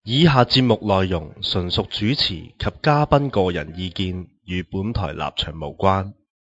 以下節目內容純屬主持及嘉賓個人意見，與本台立場無關。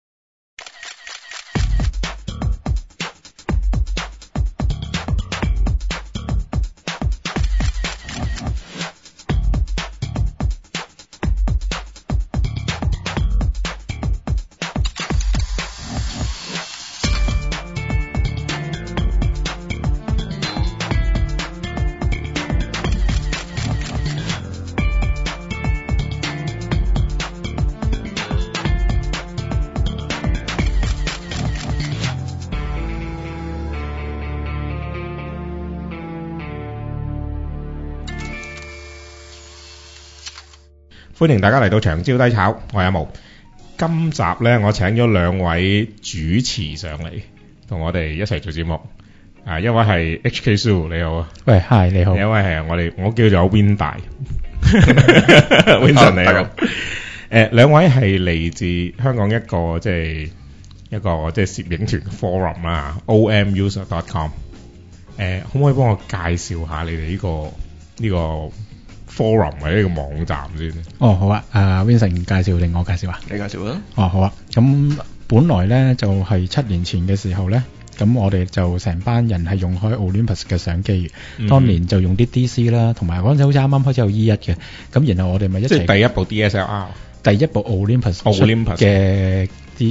歡迎大家嚟到長招低炒，我係阿毛。今集呢，我請咗兩位主持上嚟，同我哋一齊做節目。一位係 HK Sue， 你好啊。 喂 ，Hi， 你好。 一位係我叫做 Win 大，Winson 你好。兩位係嚟自香港一個攝影團 forum 啦，omuser.com。可唔可以幫我介紹下你哋呢個forum 或者呢個網站先？ 哦，好啊。Vincent 介紹定我介紹啊？ 你介紹啦。 哦，好啊。咁本來咧就係7年前嘅時候咧，咁我哋就成班人係用開 Olympus 嘅相機嘅。當年就用啲 DC 啦，同埋嗰陣時好似啱啱開始有 E1 嘅。咁然後我哋咪一齊。即係第一部 DSLR。 第一部 Olympus 嘅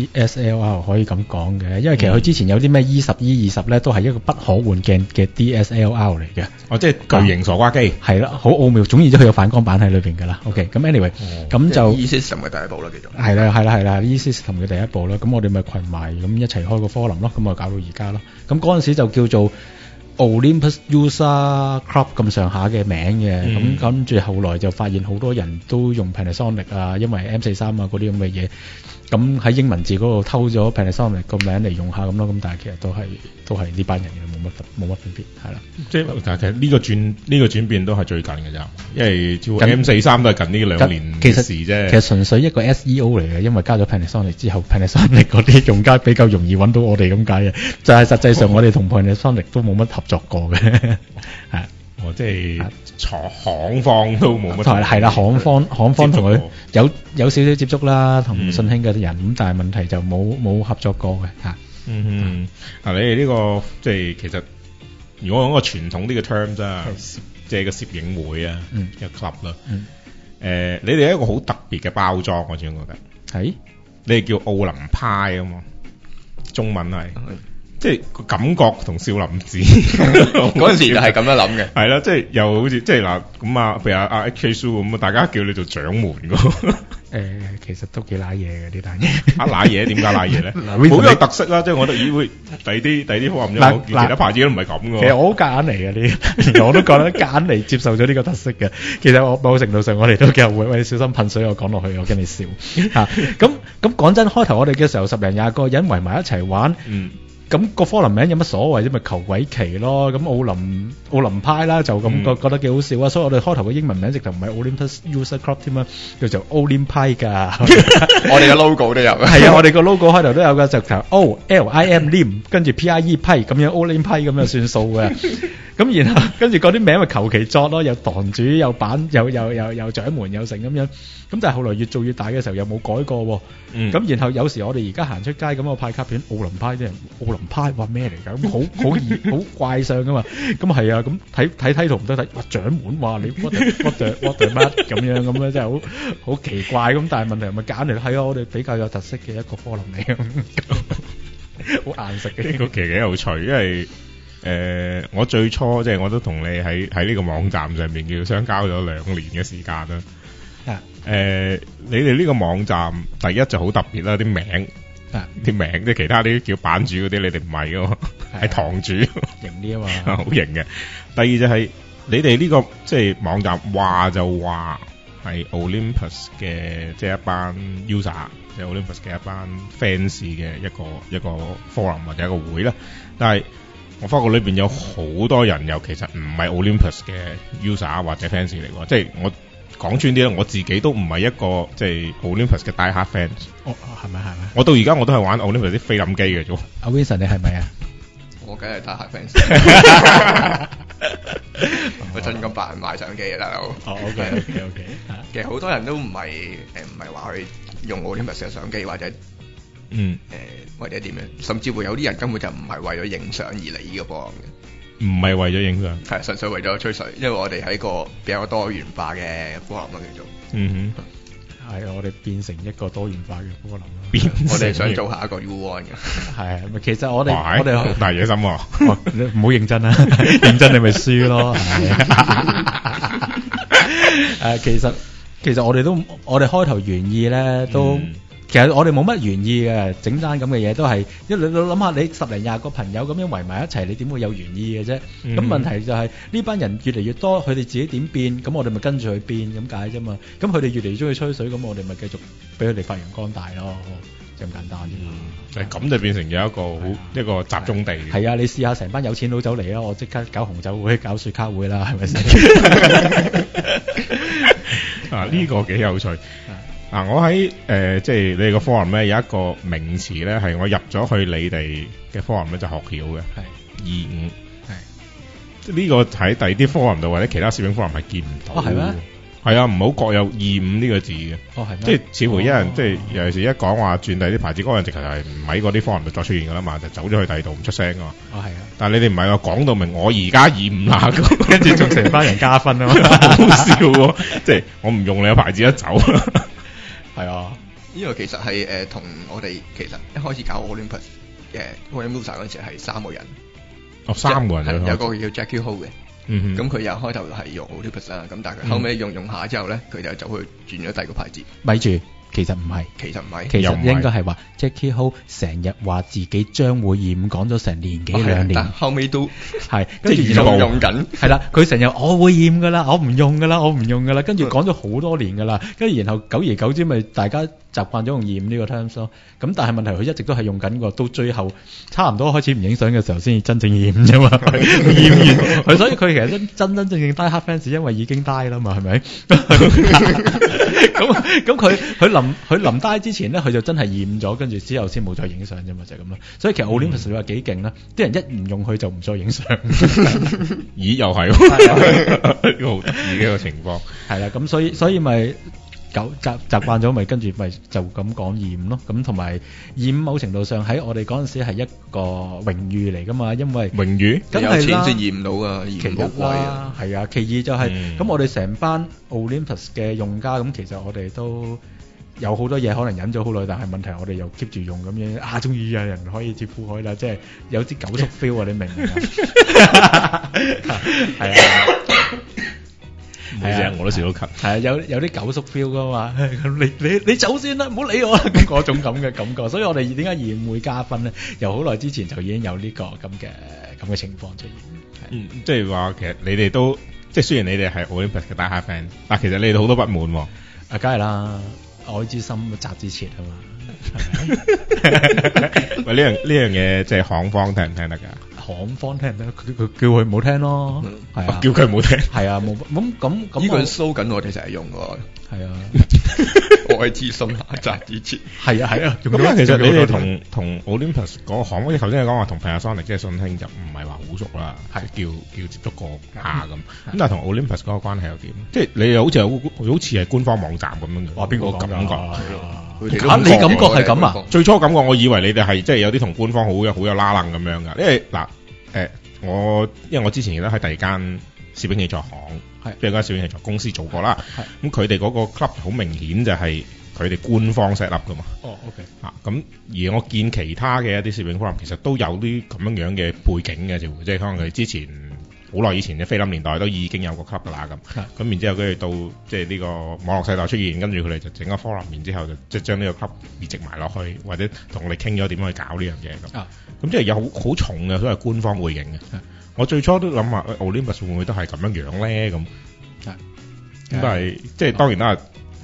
DSLR 可以咁講嘅，因為其實佢之前有啲咩 E10、E20 咧，都係一個不可換鏡嘅 DSLR 嚟嘅。 哦，即係巨型傻瓜機。 係啦，好奧妙。總言之，佢有反光板喺裏邊㗎啦。OK，咁 anyway，咁就 E-System 嘅第一步啦，叫做。 係啦 ，E-System 嘅第一步啦。咁我哋咪群埋咁一齊開個 forum 咯，咁啊搞到而家咯。咁嗰陣時就叫做 Olympus User Club 咁上下嘅名嘅，咁跟住後來就發現好多人都用 Panasonic 啊，因為 M43啊嗰啲咁嘅嘢，咁喺英文字嗰度偷咗 Panasonic 個名嚟用下咁咯，咁但係其實都係呢班人嘅，冇乜分別，係啦。即係但係其實呢個轉變都係最近嘅咋，因為 M43都係近呢2年嘅事啫。 其實純粹一個 SEO 嚟嘅，因為加咗 Panasonic 之後，Panasonic 嗰啲用家比較容易揾到我哋咁解嘅，就係實際上我哋同 Panasonic 都冇乜合作過嘅，係。 即係行方都冇乜。 係啦，行方同佢有少少接觸啦，同信興嘅人咁，但係問題就冇合作過嘅嚇。你哋呢個即係其實如果講個傳統啲嘅 terms 啊，即係個攝影會啊，一個 club 啦。你哋一個好特別嘅包裝，我始終覺得係你哋叫奧林派啊嘛，中文係。即係個感覺同少林寺嗰陣時就係咁樣諗嘅， 係啦，即係又好似即係嗱咁啊，譬如阿 HK Sue 咁啊，大家叫你做掌門㗎。 其實都幾瀨嘢嘅呢單嘢。 瀨嘢點解瀨嘢咧？好有特色啦，即係我覺得咦會第啲好冚其他牌子都唔係咁㗎。 其實我好夾硬嚟嘅呢，我都覺得夾硬嚟接受咗呢個特色嘅。其實我某程度上我哋都幾會喂小心噴水，我講落去我驚你笑嚇。咁講真，開頭我哋嘅時候10零20個人圍埋一齊玩。咁個 forum 名有乜所謂啫？咪求鬼奇咯！咁奧林派啦，就咁覺得幾好笑啊！所以我哋開頭嘅英文名直頭唔係 Olympus User Club 添啊，叫做 Olympia 㗎。 我哋嘅 logo 都有。 係啊，我哋個 logo 開頭都有㗎，直頭 OLIM 跟住 PIE 批咁樣 Olympia 咁就算數嘅。咁然後跟住嗰啲名咪求其作咯，有堂主有版有掌門有成咁樣。咁但係後來越做越大嘅時候又冇改過喎。咁然後有時我哋而家行出街咁我派卡片奧林派啲人奧林派話咩嚟㗎？咁好怪相㗎嘛。咁係啊，咁睇圖唔得睇，哇掌門話你 what the 乜咁樣咁咧，真係好奇怪咁。但係問題係咪揀嚟？係啊，我哋比較有特色嘅一個 forum 嚟，好硬食嘅。 呢個其實幾有趣，因為我最初即係我都同你喺呢個網站上面叫相交咗2年嘅時間啦。你哋呢個網站第一就好特別啦，啲名即係其他啲叫版主嗰啲，你哋唔係㗎嘛，係堂主型啲啊嘛， 好型嘅。第二就係你哋呢個即係網站話就話係 Olympus 嘅即係一班 user， 即係 Olympus 嘅一班 fans 嘅一個 forum 或者一個會啦，但係我發覺裏邊有好多人又其實唔係 Olympus 嘅 user 或者 fans 嚟喎，即係我講穿啲咧，我自己都唔係一個即係 Olympus 嘅 die hard fans。 係咪？ 我到而家我都係玩 Olympus 啲菲林機嘅啫。 阿 Vincent 你係咪啊？ 我梗係die hard fans。 我真金白銀買相機啊，大佬。 哦，OK， 其實好多人都唔係話去用 Olympus 嘅相機或者或者點樣，甚至乎有啲人根本就唔係為咗影相而嚟呢個波嘅， 唔係為咗影相， 係純粹為咗吹水，因為我哋係一個比較多元化嘅波林咯叫做。 係我哋變成一個多元化嘅波林我哋想做下一個 U1 嘅。 係其實我哋好大野心喎。 你唔好認真啦，認真你咪輸咯。其實我哋開頭原意咧都。其實我哋冇乜原意嘅，整單咁嘅嘢都係，因為你諗下，你10零20個朋友咁樣圍埋一齊，你點會有原意嘅啫？咁問題就係呢班人越嚟越多，佢哋自己點變，咁我哋咪跟住去變咁解啫嘛。咁佢哋越嚟越中意吹水，咁我哋咪繼續俾佢哋發揚光大咯，就咁簡單啫嘛。 咁就變成咗一個集中地。 係啊，你試下成班有錢佬走嚟啊，我即刻搞紅酒會、搞雪茄會啦，係咪先？ 呢個幾有趣。我喺即係你哋個 forum 咧有一個名詞咧係我入咗去你哋嘅 forum 咧就學曉嘅，係25，即係呢個喺第二啲 forum 度或者其他攝影 forum 係見唔到。係咩？係啊，唔好覺有25呢個字嘅。係咩？即係似乎一人即係尤其是一講話轉第啲牌子，嗰個人直頭係唔喺嗰啲 forum 度再出現噶啦嘛，就走咗去第二度唔出聲噶嘛。係啊。但係你哋唔係話講到明我而家25啦， 跟住仲成班人加分啊嘛， 好笑喎！即係我唔用你個牌子一走。 係啊，呢個其實係同我哋其實一開始搞 Olympus 嘅 Olympus 嗰陣時係3個人。 3個人有個叫 Jackie Ho 嘅。咁佢又開頭係用 Olympus 啦，咁但係佢後尾用下之後咧，佢就走去轉咗第二個牌子。 咪住，其實唔係，其實應該係話 Jackie Ho 成日話自己將會25，講咗成年幾2年， 但後尾都係跟住用緊。係啦，佢成日我會25噶啦，我唔用噶啦，跟住講咗好多年噶啦，跟住然後久而久之咪大家習慣咗用25呢個 terms 咯。咁但係問題佢一直都係用緊個，到最後差唔多開始唔影相嘅時候先至真正25啫嘛。25完，所以佢其實真正 die hard fans 因為已經 die 啦嘛，係咪？咁佢臨 die 之前咧，佢就真係25咗，跟住之後先冇再影相啫嘛，就係咁咯。所以其實 Olympus 你話幾勁啦，啲人一唔用佢就唔再影相。 咦，又係呢個好得意嘅一個情況。 係啦，咁所以咪習慣咗，咪跟住咪就咁講25咯。咁同埋25某程度上喺我哋嗰陣時係一個榮譽嚟噶嘛，因為榮譽梗係有錢先驗到噶， 其一啦，係啊，其二就係咁我哋成班 Olympus 嘅用家，咁其實我哋都有好多嘢可能忍咗好耐，但係問題我哋又 keep 住用咁樣啊，終於有人可以接褲海啦，即係有啲九叔 feel 啊，你明唔明啊？係啊。 係啊，我都笑到咳。 係啊，有啲九叔 feel 噶嘛，咁你走先啦，唔好理我啦，咁嗰種咁嘅感覺。所以我哋點解25會加分咧？由好耐之前就已經有呢個咁嘅情況出現。 即係話其實你哋都即係雖然你哋係 Olympus 嘅 die hard fan，但其實你哋好多不滿喎。 啊，梗係啦，愛之深責之切啊嘛。 喂，呢樣嘢即係行方聽唔聽得㗎？ 行方聽唔聽？佢叫佢唔好聽咯，係啊， 叫佢唔好聽， 係啊，冇咁呢個 slogan 我哋成日用㗎， 係啊， 愛之深責之切， 係啊， 咁其實你哋同 Olympus 嗰個行，好似頭先你講話同 Panasonic 即係信興就唔係話好熟啦，係叫接觸過下咁。咁但係同 Olympus 嗰個關係又點？即係你哋好似係官方網站咁樣嘅。 哇，邊個感覺？ 你感覺係咁啊？ 最初感覺我以為你哋係即係有啲同官方好有拉楞咁樣㗎，因為嗱因為我之前亦都喺第二間攝影器材行，即係間攝影器材公司做過啦。咁佢哋嗰個 club 好明顯就係佢哋官方 set up 㗎嘛。 哦 ，OK。 咁而我見其他嘅一啲攝影 forum 其實都有啲咁樣嘅背景嘅，即係可能佢之前好耐以前嘅菲林年代都已經有個 club 㗎啦咁。咁然之後佢哋到即係呢個網絡世代出現，跟住佢哋就整個 forum，然之後就即係將呢個 club 移植埋落去，或者同我哋傾咗點樣去搞呢樣嘢咁。咁即係有好重嘅所謂官方背景嘅。我最初都諗下 Olympus 會唔會都係咁樣咧咁。咁但係即係當然啦，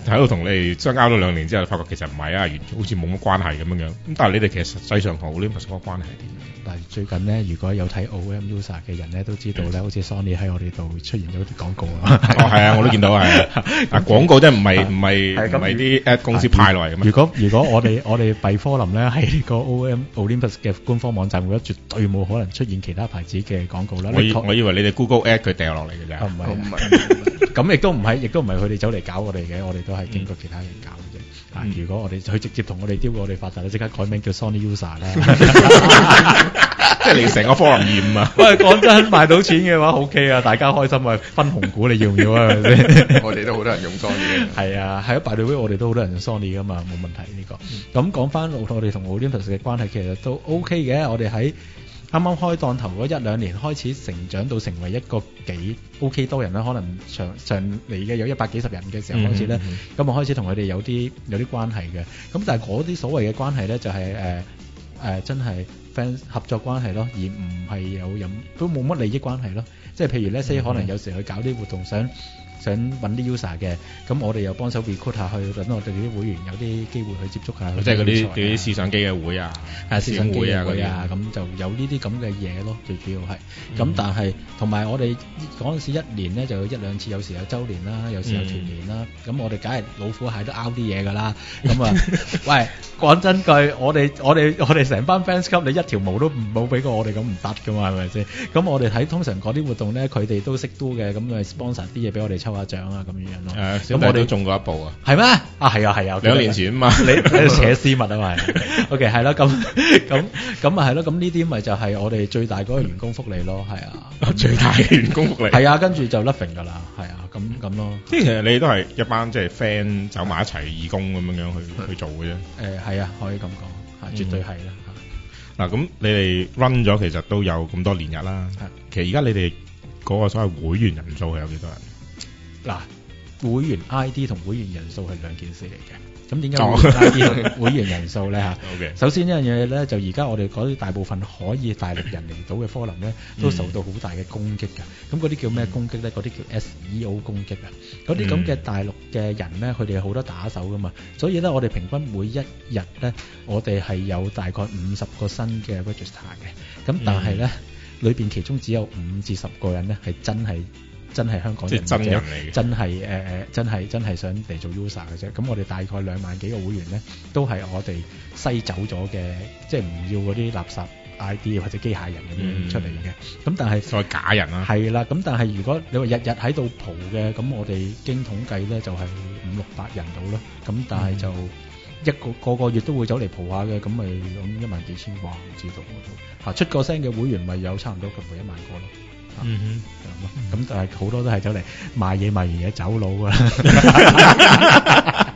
喺度同你哋相交咗2年之後，發覺其實唔係啊，完全好似冇乜關係咁樣。咁但係你哋其實實際上同 Olympus 嗰個關係係點？ 但係最近咧，如果有睇 OM user 嘅人咧，都知道咧，好似 Sony 喺我哋度出現咗啲廣告啊。 哦，係啊，我都見到係啊。廣告真係唔係啲 ad 公司派落嚟嘅咩？ 如果我哋閉科林咧喺呢個 Olympus 嘅官方網站，會絕對冇可能出現其他牌子嘅廣告啦。 我以為你哋 Google Ad 佢掉落嚟嘅啫。 唔係，咁亦都唔係佢哋走嚟搞我哋嘅，我哋都係經過其他人搞嘅啫。如果我哋佢直接同我哋丟，我哋發達咧，即刻改名叫 Sony User 啦。 即係你成個 forum 厭啊！ 喂，講真，賣到錢嘅話 OK 啊，大家開心啊，分紅股你要唔要啊？係咪先？ 我哋都好多人用 Sony 嘅。 係啊，by the way，我哋都好多人用 Sony 噶嘛，冇問題呢個。咁講翻我哋同 Olympus 嘅關係，其實都 OK 嘅。我哋喺啱啱開檔頭嗰1-2年開始成長到成為一個幾 OK 多人啦，可能上嚟嘅有100幾十人嘅時候開始咧，咁我開始同佢哋有啲關係嘅。咁但係嗰啲所謂嘅關係咧，就係真係 friend 合作關係咯，而唔係都冇乜利益關係咯。即係譬如咧 say 可能有時去搞啲活動想揾啲 user 嘅，咁我哋又幫手 recruit 下去，等我哋啲會員有啲機會去接觸下。 即係嗰啲試相機嘅會啊， 試相機會啊，咁就有呢啲咁嘅嘢咯。最主要係咁，但係同埋我哋嗰陣時1年咧就有1-2次，有時有週年啦，有時有團年啦。咁我哋梗係老虎蟹都拗啲嘢㗎啦。咁啊，喂，講真句，我哋成班 fans club，你一條毛都冇俾過我哋咁唔得㗎嘛，係咪先？咁我哋睇通常嗰啲活動咧，佢哋都識 do 嘅，咁咪 sponsor 啲嘢俾我哋抽下獎啊，咁樣咯。 咁我哋都中過一部啊。 係咩？係啊，2年前啊嘛。你扯絲襪啊嘛。OK， 係啦，咁啊係咯，咁呢啲咪就係我哋最大嗰個員工福利咯，係啊。 最大嘅員工福利。 係啊，跟住就 nothing 㗎啦，係啊，咁咯。 即係其實你都係一班即係 friend 走埋一齊義工咁樣去做嘅啫。 係啊，可以咁講，絕對係啦。 嗱，咁你哋 run 咗其實都有咁多年日啦。其實而家你哋嗰個所謂會員人數係有幾多人？ 嗱，會員 ID 同會員人數係兩件事嚟嘅。咁點解會員 ID 同會員人數咧嚇？首先一樣嘢咧，就而家我哋嗰啲大部分可以大陸人嚟到嘅forum咧，都受到好大嘅攻擊㗎。咁嗰啲叫咩攻擊咧？嗰啲叫 SEO 攻擊啊！嗰啲咁嘅大陸嘅人咧，佢哋好多打手㗎嘛，所以咧我哋平均每一日咧，我哋係有大概50個新嘅 register 嘅。咁但係咧，裏邊其中只有5至10個人咧係真係香港人， 即係真人嚟嘅， 真係想嚟做 user 嘅啫。咁我哋大概2萬幾個會員咧，都係我哋篩走咗嘅，即係唔要嗰啲垃圾 ID 或者機械人咁樣出嚟嘅。咁但係所謂假人啊， 係啦。咁但係如果你話日日喺度蒲嘅，咁我哋經統計咧就係500-600人到咯。咁但係就個個月都會走嚟蒲下嘅，咁咪咁1萬幾千啩，唔知道我都出個聲嘅會員咪有差唔多近乎1萬個咯。咁但係好多都係走嚟賣嘢，賣完嘢走佬㗎啦。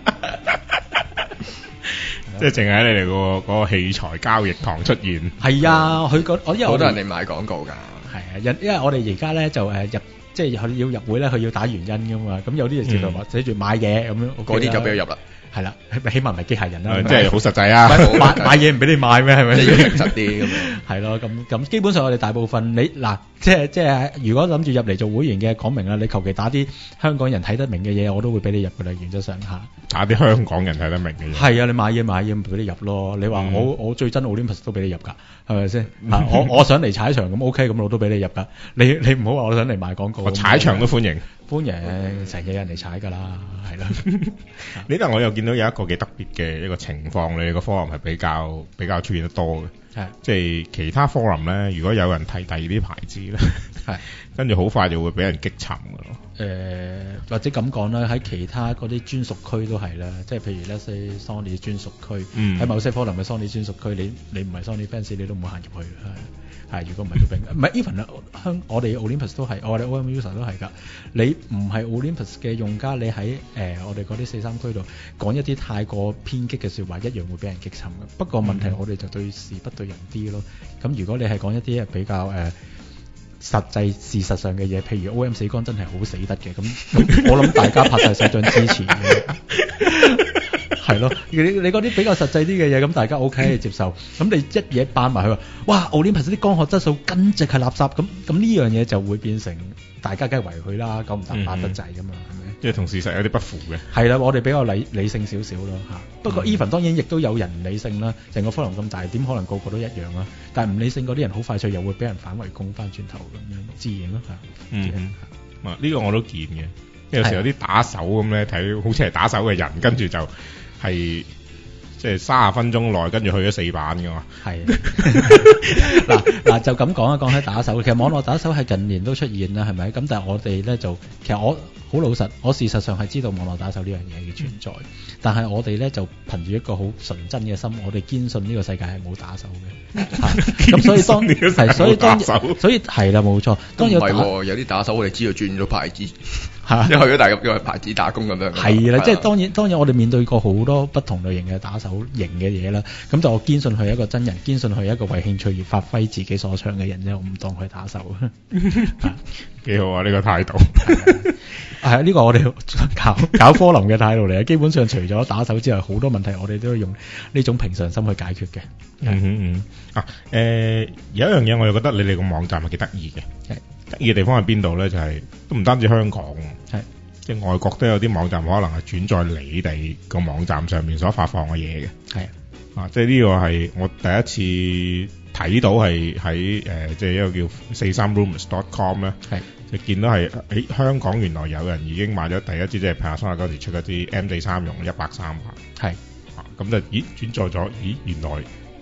即係淨係喺你哋嗰個器材交易堂出現。 係啊，因為好多人嚟買廣告㗎。 係啊，因為我哋而家咧就入，即係佢要入會咧，佢要打原因㗎嘛。咁有啲就直頭話寫住買嘢咁樣， 嗰啲就俾佢入啦。 係啦，起碼唔係機械人啦， 即係好實際啊！ 買嘢唔俾你買咩？係咪？ 即係要誠實啲咁樣。 係咯，咁基本上我哋大部分即係如果諗住入嚟做會員嘅，講明啦，你求其打啲香港人睇得明嘅嘢，我都會俾你入㗎啦，原則上下。 打啲香港人睇得明嘅嘢。係啊，你買嘢咪俾你入咯。你話我最憎 Olympus 都俾你入㗎，係咪先？我想嚟踩場咁 OK，咁我都俾你入㗎。你唔好話我想嚟賣廣告。 我踩場都歡迎。 歡迎，成日有人嚟踩㗎啦，係啦。 呢度我又見到有一個幾特別嘅一個情況，你個 forum 係比較出現得多嘅。係，即係其他 forum 咧，如果有人提第二啲牌子咧，係，跟住好快就會俾人擊沉㗎咯。 或者咁講啦，喺其他嗰啲專屬區都係啦，即係譬如咧 Sony 專屬區，喺某些 forum 嘅 Sony 專屬區，你唔係 Sony fans，你都唔好行入去。係，如果唔係都並唔係 even 啦，我哋 Olympus 都係，我哋 OM user 都係㗎。你唔係 Olympus 嘅用家，你喺我哋嗰啲43區度講一啲太過偏激嘅説話，一樣會俾人擊沉嘅。不過問題我哋就對事不對人啲咯。咁如果你係講一啲比較實際事實上嘅嘢，譬如 OM 死光真係好死得嘅，咁我諗大家拍晒手掌支持嘅。係咯，你嗰啲比較實際啲嘅嘢，咁大家 OK 接受。咁你一嘢扮埋佢話，哇 Olympus 啲光學質素簡直係垃圾，咁呢樣嘢就會變成大家梗係圍佢啦，9唔搭8得滯㗎嘛，係咪？ 即係同事實有啲不符嘅。 係啦，我哋比較理性少少咯嚇。不過 even 當然亦都有人唔理性啦，成個 forum 咁大，點可能個個都一樣啊？但係唔理性嗰啲人好快脆又會俾人反圍攻翻轉頭咁樣，自然咯嚇。 呢個我都見嘅，有時有啲打手咁咧，睇好似係打手嘅人，跟住就係即係30分鐘內跟住去咗4版㗎嘛。係嗱就咁講啊，講起打手，其實網絡打手係近年都出現啦，係咪？咁但係我哋咧就其實我好老實，我事實上係知道網絡打手呢樣嘢嘅存在，但係我哋咧就憑住一個好純真嘅心，我哋堅信呢個世界係冇打手嘅。咁所以所以係啦，冇錯。當然有啲打手我哋知道轉咗牌子。因為去咗大陸牌子打工咁樣。 係啦，即係當然我哋面對過好多不同類型嘅打手型嘅嘢啦，咁就我堅信佢係一個真人，堅信佢係一個為興趣而發揮自己所長嘅人啫，我唔當佢打手。 幾好啊！呢個態度係呢個我哋搞科林嘅態度嚟嘅。基本上除咗打手之外，好多問題我哋都要用呢種平常心去解決嘅。 有一樣嘢我又覺得你哋個網站係幾得意嘅。得意嘅地方係邊度咧？就係都唔單止香港，即係外國都有啲網站可能係轉載你哋個網站上面所發放嘅嘢嘅。即係呢個係我第一次睇到係喺即係一個叫43rumors.com 咧，就見到係喺香港原來有人已經買咗第一支，即係 Panasonic 嗰時出嗰支 M43用130萬。咁就轉載咗，原來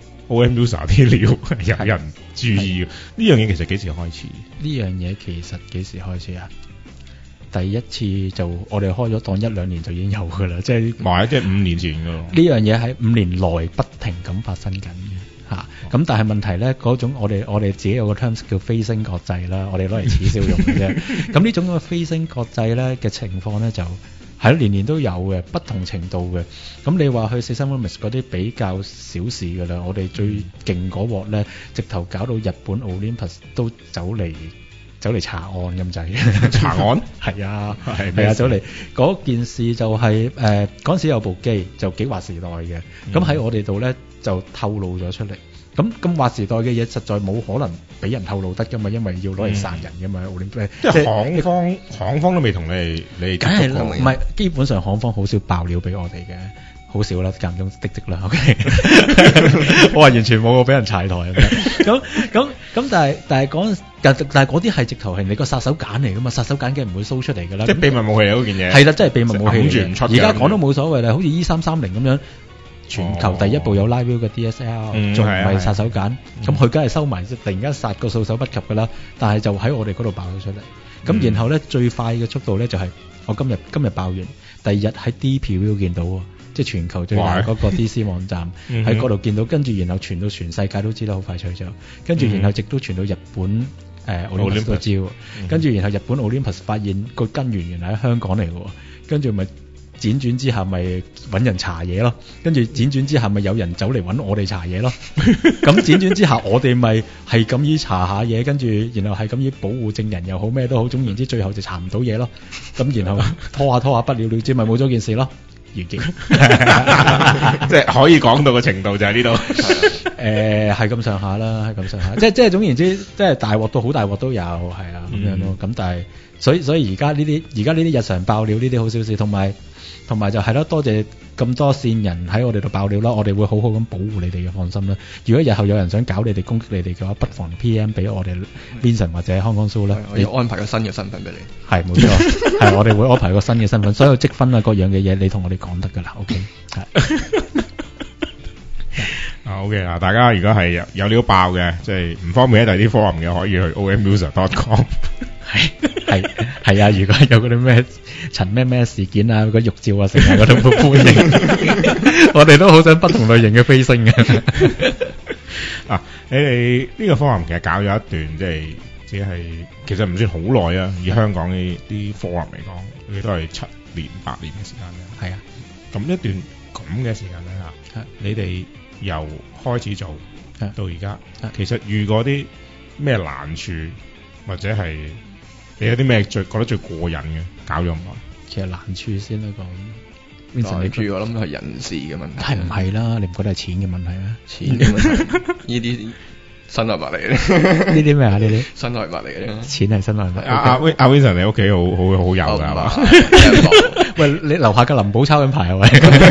OM User 啲料有人注意嘅。呢樣嘢其實幾時開始？ 呢樣嘢其實幾時開始啊？第一次就我哋開咗當1-2年就已經有㗎啦，即係 5年前㗎咯。 呢樣嘢喺5年內不停咁發生緊嘅嚇。咁但係問題咧，嗰種我哋自己有個 terms 叫飛升國際啦，我哋攞嚟恥笑用嘅啫。咁呢種咁嘅飛升國際咧嘅情況咧就係年年都有嘅，不同程度嘅。咁你話去43rumors嗰啲比較小事㗎啦，我哋最勁嗰鑊咧，直頭搞到日本 Olympus 都走嚟查案咁滯。 查案？ 係啊，走嚟嗰件事就係嗰陣時有部機就幾劃時代嘅，咁喺我哋度咧就透露咗出嚟。咁劃時代嘅嘢實在冇可能俾人透露得㗎嘛，因為要攞嚟殺人㗎嘛。 即係行方都未同你哋梗係唔係，基本上行方好少爆料俾我哋嘅，好少啦，間中滴啦。OK， 我話完全冇俾人柴台咁，但係嗰啲係直頭係你個殺手鐧嚟㗎嘛，殺手鐧嘅唔會 show 出嚟㗎啦。 即係秘密武器嗰件嘢。 係啦，真係秘密武器。 諗住唔出。 而家講都冇所謂啦，好似 E330咁樣。全球第一部有 Live View 嘅 DSL，仲唔係殺手鐧？咁佢梗係收埋，突然間殺個措手不及㗎啦。但係就喺我哋嗰度爆咗出嚟。咁然後咧最快嘅速度咧就係我今日爆完，第二日喺 DPView 見到喎，即係全球最大嗰個 DC 網站喺嗰度見到，跟住然後傳到全世界都知道好快脆咗，跟住然後直都傳到日本Olympus 都知喎，跟住然後日本 Olympus 發現個根源原來喺香港嚟嘅喎，跟住咪輾轉之下咪揾人查嘢咯，跟住輾轉之下咪有人走嚟揾我哋查嘢咯，咁輾轉之下我哋咪係咁依查下嘢，跟住然後係咁依保護證人又好咩都好，總言之最後就查唔到嘢咯，咁然後拖下不了了之，咪冇咗件事咯，完結。 即係可以講到嘅程度就喺呢度。 係咁上下啦，係咁上下，即係總言之，即係大鑊到好大鑊都有，係啊咁樣咯。咁但係所以而家呢啲日常爆料呢啲好小事，同埋就係咯，多謝咁多線人喺我哋度爆料啦，我哋會好好咁保護你哋嘅，放心啦。如果日後有人想搞你哋攻擊你哋嘅話，不妨 PM 俾我哋 Vincent 或者康蘇啦。 我要安排個新嘅身份俾你。 係冇錯，係我哋會安排個新嘅身份，所有積分啊各樣嘅嘢，你同我哋講得㗎啦。OK， 係。 OK 啊！大家如果係有料爆嘅，即係唔方便喺第啲 forum 嘅，可以去 omuser.com。係啊！如果有嗰啲咩陳咩事件啊，嗰玉照啊，成日我都好歡迎。我哋都好想不同類型嘅飛升嘅。 啊！你哋呢個 forum 其實搞咗一段，即係只係其實唔算好耐啊。以香港呢啲 forum 嚟講，佢都係7年8年嘅時間嘅。係啊，咁一段咁嘅時間底下，你哋由開始做到而家，其實遇過啲咩難處，或者係你有啲咩覺得最過癮嘅？搞咗咁耐， 其實難處先啦講。 難處我諗係人事嘅問題。 係唔係啦？你唔覺得係錢嘅問題咩？ 錢嘅問題，呢啲身外物嚟嘅， 呢啲咩啊？呢啲身外物嚟嘅。 錢係身外物。 阿 Vincent 你屋企好有㗎係嘛？ 喂，你樓下嘅林寶抄緊牌啊喂！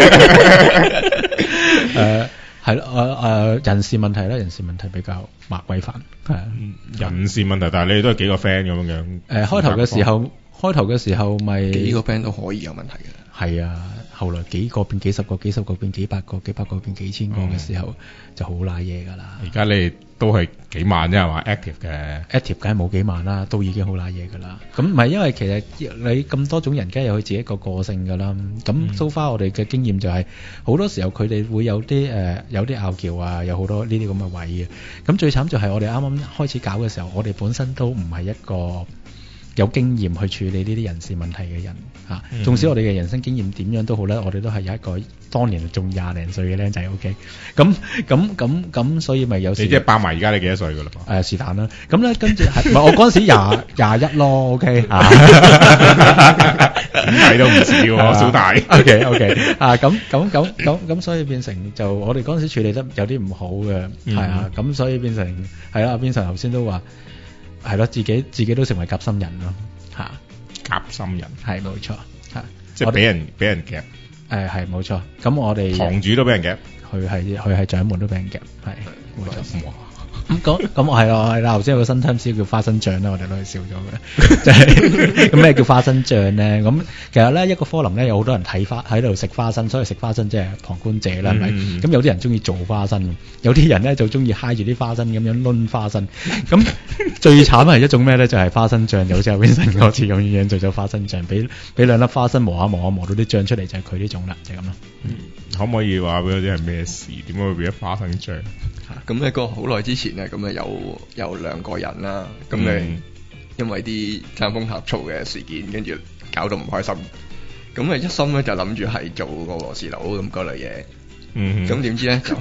係咯，人事問題啦，人事問題比較麻煩，係啊。 人事問題，但係你哋都係幾個 friend 咁樣。 開頭嘅時候咪幾個 friend 都可以有問題嘅。 係啊，後來幾個變幾十個，幾十個變幾百個，幾百個變幾千個嘅時候，就好賴嘢㗎啦。 而家你哋都係幾萬啫係嘛 ？active 嘅 active 梗係冇幾萬啦，都已經好賴嘢㗎啦。咁唔係因為其實你咁多種人，梗係有佢自己一個個性㗎啦。咁 so far 我哋嘅經驗就係好多時候佢哋會有啲拗撬啊，有好多呢啲咁嘅位嘅。咁最慘就係我哋啱啱開始搞嘅時候，我哋本身都唔係一個有經驗去處理呢啲人事問題嘅人嚇，縱使我哋嘅人生經驗點樣都好咧，我哋都係有一個當年仲廿零歲嘅僆仔 OK，咁所以咪有時你即係包埋而家你幾多歲㗎啦？ 是但啦，咁咧跟住係唔係我嗰陣時21咯 OK 點睇都唔似喎，小大 OK 咁所以變成就我哋嗰陣時處理得有啲唔好嘅係啊，咁所以變成係啦，阿 Vincent 頭先都話。係咯，自己都成為夾心人咯，嚇夾心人係冇錯嚇， 即係俾人夾係冇錯。咁我哋堂主都俾人夾， 佢係掌門都俾人夾，係冇錯。咁係咯，係啦。頭先有個新 terms 叫花生醬啦，我哋都係笑咗嘅。就係咁咩叫花生醬咧？咁其實咧一個科林咧有好多人喺度食花生，所以食花生即係旁觀者啦，係咪？咁有啲人中意做花生，有啲人咧就中意揩住啲花生咁樣攆花生。咁最慘係一種咩咧？就係花生醬，就好似阿 Vincent 嗰次咁樣做咗花生醬，俾兩粒花生磨下磨到啲醬出嚟，就係佢呢種啦，就係咁咯。 可唔可以話俾我知係咩事？點解會變咗花生醬？ 咁咧個好耐之前咧，咁啊有兩個人啦，咁因為啲爭風呷醋嘅事件，跟住搞到唔開心，咁啊一心咧就諗住係做個和事佬咁嗰類嘢，咁點知咧就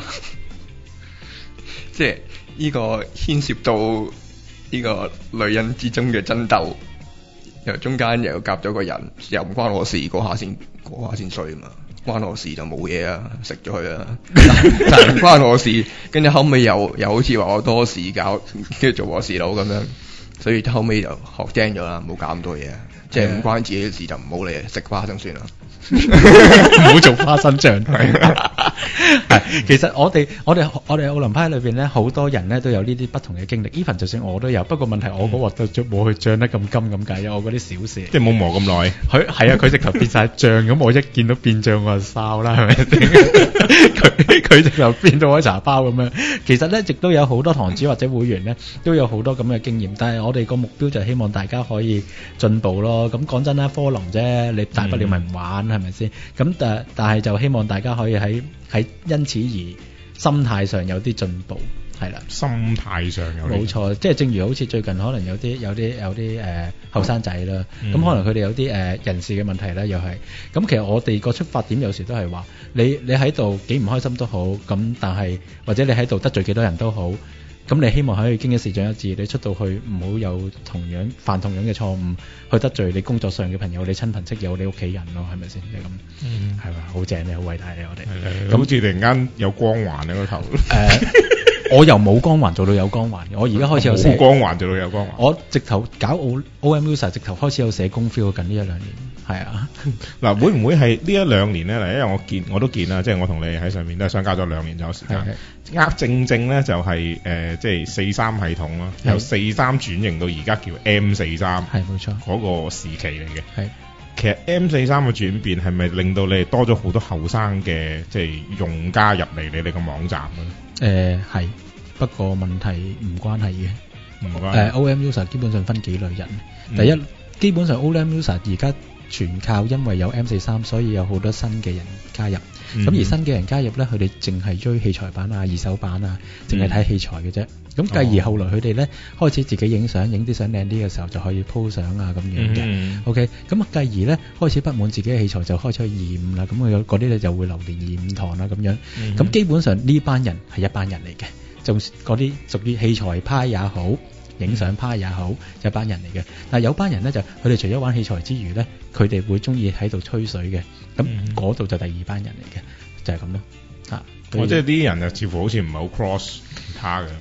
即係呢個牽涉到呢個女人之中嘅爭鬥，又中間又夾咗個人，又唔關我事，嗰下先衰啊嘛。關我事就冇嘢啊，食咗佢啊，但係唔關我事，跟住後尾又好似話我多事搞，跟住做和事佬咁樣，所以後尾就學精咗啦，冇搞咁多嘢，即係唔關自己嘅事就唔好理，食花生算啦， 唔好做花生醬。係，其實我哋奧林匹克裏邊咧，好多人咧都有呢啲不同嘅經歷。even 就算我都有，不過問題我嗰鑊都冇去醬得咁金咁解，我嗰啲小事， 即係冇磨咁耐。 佢直頭變晒醬，咁我一見到變醬我就燒啦，係咪先？佢直頭變到一茶包咁樣。其實咧，亦都有好多堂主或者會員咧，都有好多咁嘅經驗。但係我哋個目標就係希望大家可以進步咯。咁講真啦，科林啫，你大不了咪唔玩，係咪先？咁但係就希望大家可以喺因此而心態上有啲進步，係啦。心態上有冇錯，即係正如好似最近可能有啲後生仔啦，咁可能佢哋有啲人事嘅問題咧，又係咁。其實我哋個出發點有時都係話，你喺度幾唔開心都好，咁但係或者你喺度得罪幾多人都好。咁你希望可以經一事長一智，你出到去唔好有犯同樣嘅錯誤，去得罪你工作上嘅朋友、你親朋戚友、你屋企人咯，係咪先？你咁係咪？好正你好偉大你我哋。 咁好似突然間有光環喺個頭。 我由冇光環做到有光環嘅，我而家開始有寫光環做到有光環。 我直頭搞 OM-USA 直頭開始有寫工 feel 近呢一兩年，係啊。嗱， 會唔會係呢一兩年咧？因為我都見啦，即係我同你喺上面都係相隔咗2年左右時間。正咧就係即係43系統啦，由43轉型到而家叫 M43， 係冇錯， 嗰個時期嚟嘅。 係。 其實 M43 嘅轉變係咪令到你哋多咗好多後生嘅即係用家入嚟你哋個網站咧？ 係，不過問題唔關係嘅。 唔關。 OM-USA 基本上分幾類人。第一，基本上 OM-USA 而家全靠因為有 M43，所以有好多新嘅人加入。咁而新嘅人加入咧，佢哋淨係追器材版啊、二手版啊，淨係睇器材嘅啫。咁繼而後來佢哋咧開始自己影相，影啲相靚啲嘅時候就可以 po 相啊咁樣嘅。OK， 咁啊繼而咧開始不滿自己嘅器材就開始去25啦，咁佢嗰啲咧就會留連25堂啦咁樣。咁基本上呢班人係一班人嚟嘅，就嗰啲屬於器材派也好，影相派也好，一班人嚟嘅。但係有班人咧就佢哋除咗玩器材之餘咧，佢哋會中意喺度吹水嘅。咁嗰度就第二班人嚟嘅，就係咁咯。 即係啲人就似乎好似唔係好 cross 其他嘅。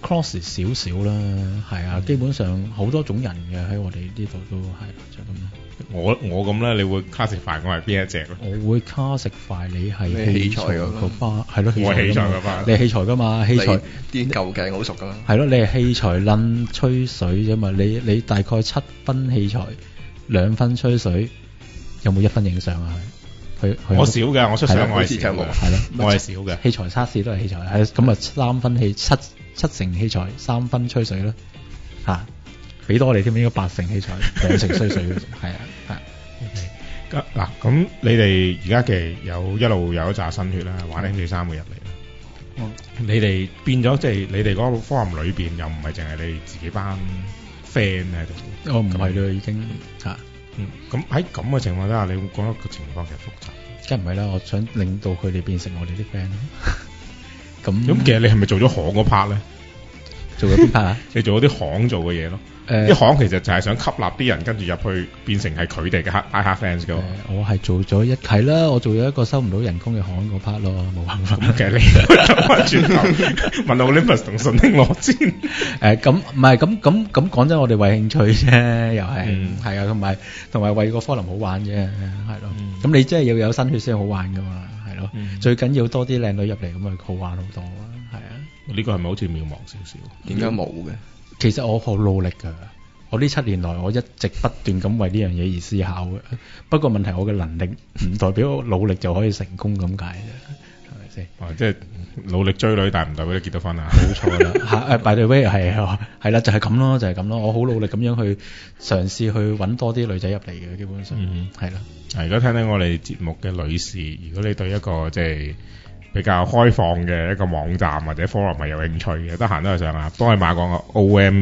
cross 少少啦，係啊，基本上好多種人嘅喺我哋呢度都係就咁咯。 我咁咧，你會 classify 我係邊一隻咧？ 我會 classify 你係你器材個巴，係咯， 我係器材㗎嘛個巴你係器材噶嘛，器材啲舊嘅好熟噶啦。 係咯，你係器材撚吹水啫嘛，你大概7分器材，2分吹水，有冇1分影相啊？佢我少嘅，我出相我係少嘅， 係咯， 我係少嘅。 器材測試都係器材，係咁啊3分七成器材，3分吹水啦，嚇，俾多我哋添，應該8成器材，2成吹水嘅，係啊，係。 嗱，咁你哋而家嘅一路有一紮新血啦，玩 M43 會入嚟啦。你哋變咗即係你哋嗰個 forum 裏邊又唔係淨係你自己班 friend 喺度。 我唔係啦，已經嚇。 咁喺咁嘅情況底下，你會覺得個情況其實複雜。 梗唔係啦，我想令到佢哋變成我哋啲 friend 咯。 咁其實你係咪做咗行嗰 part 咧？ 做咗邊 part 啊？ 你做咗啲行做嘅嘢咯。啲行其實就係想吸納啲人，跟住入去變成係佢哋嘅die hard fans 嘅。 我係做咗係啦，我做咗一個收唔到人工嘅行嗰 part 咯，冇辦法。 咁其實你走翻轉頭問 Olympus 同順興羅先。 咁唔係咁講真，我哋為興趣啫，又係係啊，同埋為個 forum 好玩啫，係咯。咁你真係要有新血先好玩噶嘛，係咯。最緊要多啲靚女入嚟，咁咪好玩好多啊，係啊。 呢個係咪好似渺茫少少？ 點解冇嘅？ 其實我好努力㗎，我呢7年來我一直不斷咁為呢樣嘢而思考嘅。不過問題我嘅能力唔代表我努力就可以成功咁解啫，係咪先？ 即係努力追女，但係唔代表你結到婚啊？ 冇錯啦。By the way 係啦，就係咁咯，就係咁咯。我好努力咁樣去嘗試去揾多啲女仔入嚟嘅，基本上係啦。 如果聽聽我哋節目嘅女士，如果你對一個即係比較開放嘅一個網站或者 forum 係有興趣嘅，得閒都係上下幫你馬講個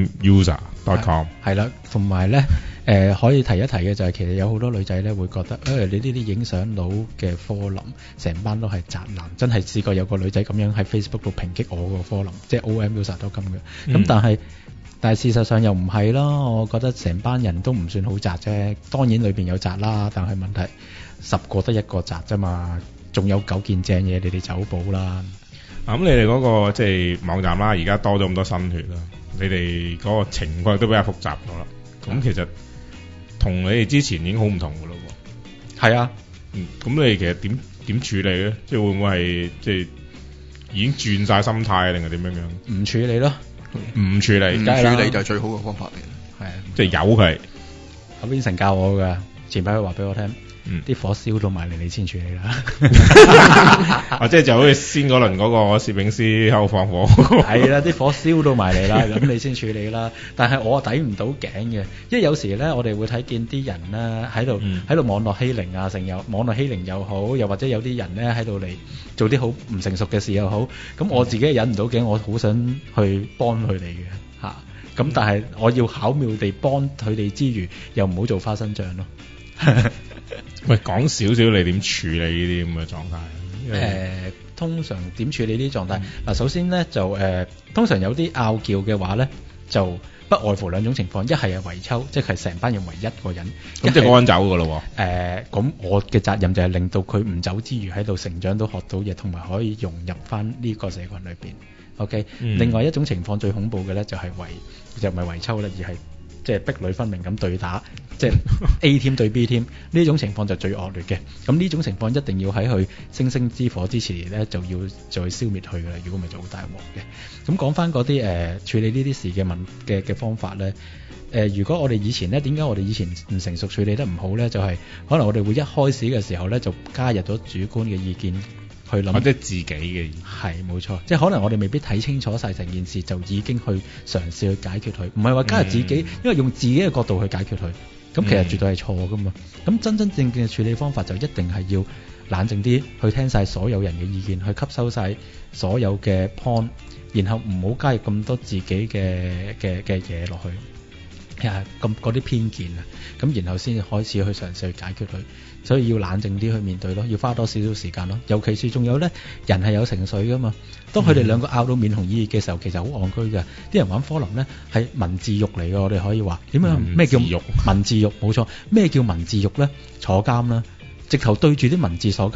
omuser.com 係啦，同埋咧可以提一提嘅就係其實有好多女仔咧會覺得你呢啲影相佬嘅 forum 成班都係宅男，真係試過有個女仔咁樣喺 Facebook 度抨擊我個 forum，即係 omuser.com 嘅。咁但係事實上又唔係咯，我覺得成班人都唔算好宅啫。當然裏邊有宅啦，但係問題10個得1個宅啫嘛。仲有9件正嘢，你哋走寶啦。 咁你哋嗰個即係網站啦，而家多咗咁多新血啦，你哋嗰個情況都比較複雜咗啦。咁其實同你哋之前已經好唔同噶咯喎。 係啊。 咁你哋其實點處理咧？即係會唔會係即係已經轉晒心態定係點樣樣？ 唔處理咯。 唔處理。 唔處理就係最好嘅方法嚟。 係啊。 即係由佢。 阿 Vincent 教我㗎，前排佢話俾我聽。啲火燒到埋嚟，你先處理啦。 即係就好似先嗰輪嗰個攝影師喺度放火。 係啦，啲火燒到埋嚟啦，咁你先處理啦。但係我抵唔到頸嘅，因為有時咧，我哋會睇見啲人咧喺度網絡欺凌啊，網絡欺凌又好，又或者有啲人咧喺度嚟做啲好唔成熟嘅事又好。咁我自己忍唔到頸，我好想去幫佢哋嘅嚇。咁但係我要巧妙地幫佢哋之餘，又唔好做花生醬咯。 喂，講少少你點處理呢啲咁嘅狀態？ 通常點處理呢啲狀態？嗱，首先咧就通常有啲拗撬嘅話咧，就不外乎2種情況，一係圍抽，即係成班人圍一個人， 咁即係嗰個人走噶咯喎。咁我嘅責任就係令到佢唔走之餘喺度成長到學到嘢，同埋可以融入翻呢個社群裏邊。OK，另外一種情況最恐怖嘅咧就係就唔係圍抽啦，而係即係壁壘分明咁對打，即係 A team 對 B team 呢種情況就最惡劣嘅。咁呢種情況一定要喺佢星星之火之前咧，就要再消滅佢㗎啦。如果唔係就好大鑊嘅。咁講翻嗰啲處理呢啲事嘅方法咧，如果我哋以前咧，點解我哋以前唔成熟處理得唔好咧？就係可能我哋會一開始嘅時候咧，就加入咗主觀嘅意見去諗， 或者自己嘅意見。 係冇錯，即係可能我哋未必睇清楚晒成件事，就已經去嘗試去解決佢，唔係話加入自己，因為用自己嘅角度去解決佢，咁其實絕對係錯噶嘛。咁真正嘅處理方法就一定係要冷靜啲，去聽晒所有人嘅意見，去吸收晒所有嘅 point， 然後唔好加入咁多自己嘅嘢落去，咁嗰啲偏見啊，咁然後先開始去嘗試去解決佢。所以要冷靜啲去面對咯，要花多少少時間咯。尤其是仲有咧，人係有情緒噶嘛。當佢哋兩個拗到面紅耳熱嘅時候，其實好戇居㗎。啲人玩科林咧係文字獄嚟㗎，我哋可以話點樣？咩叫文字獄？冇錯，咩叫文字獄咧？坐監啦，直頭對住啲文字坐監。